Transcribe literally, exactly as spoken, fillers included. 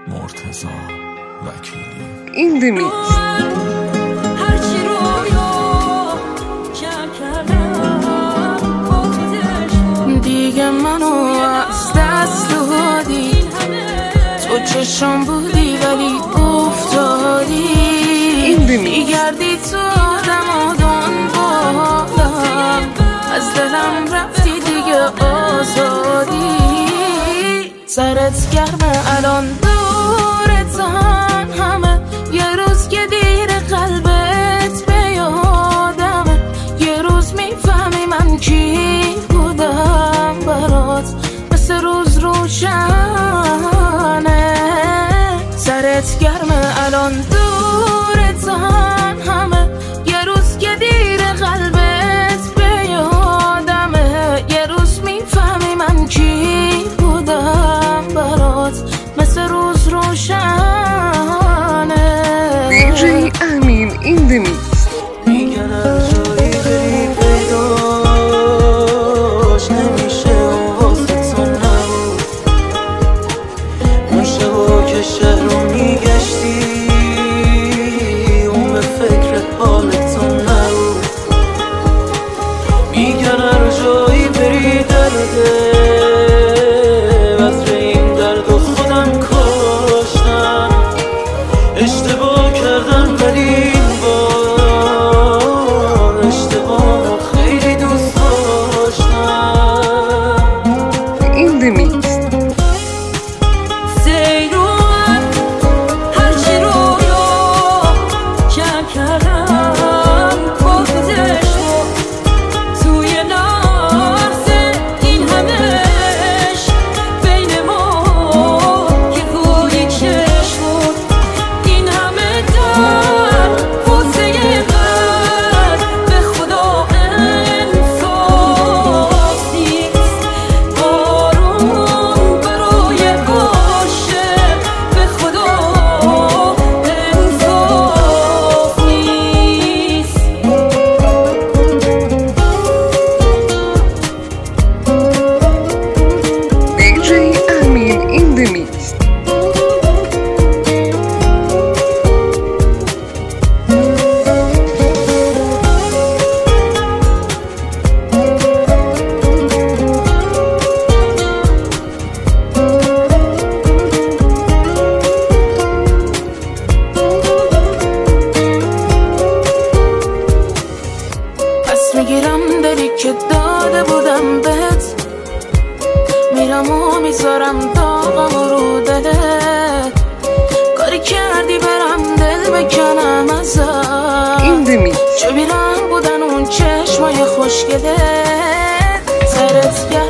مرتضی وکیلی. این دمیت هرچی رویا کم کردم دیگه منو از دست دادی، تو چشم بودی ولی افتادی، میگردی تو آدم و دنبالم، از دلم رفتی دیگه آزادی، سرت گرمه الان دورتم همه، یه روز که دیر قلبت به یادمه، یه روز میفهمی من کی بودم برات، مثل روز روشنه، سرت گرمه الان دورتم همه، یه روز که دیر قلبت به یادمه، یه روز میفهمی من کی بودم برات، مثل روز روشنه. دیجی امین این دمیت میگن از جایی بری پیداش نمیشه و واسه تو نبود، اون شبا که شهر رو میگشتی اون به فکر حال تو نبود، میگن هر جایی بری درده بذر این درد و خودم کشتم، اشتباه کردم ولی این بار اشتباه خیلی دوست داشتم. این دمیت سیروان هرچی رویا کم کردم خودش بود، توی لحظه این همش بین ما که گویی کش بود، این همه در واسه قلب به خدا انصاف نیست، بارون برای عاشق به خدا انصاف نیست. دیجی امین این دمیت پس میگیرم دلی که داده بودم بهت، میرم و میذارم داغم رو دلت، کاری کردی برم دل بکنم ازت، این دمیت چه بیرم بودن اون چشمای خوشگله، سرت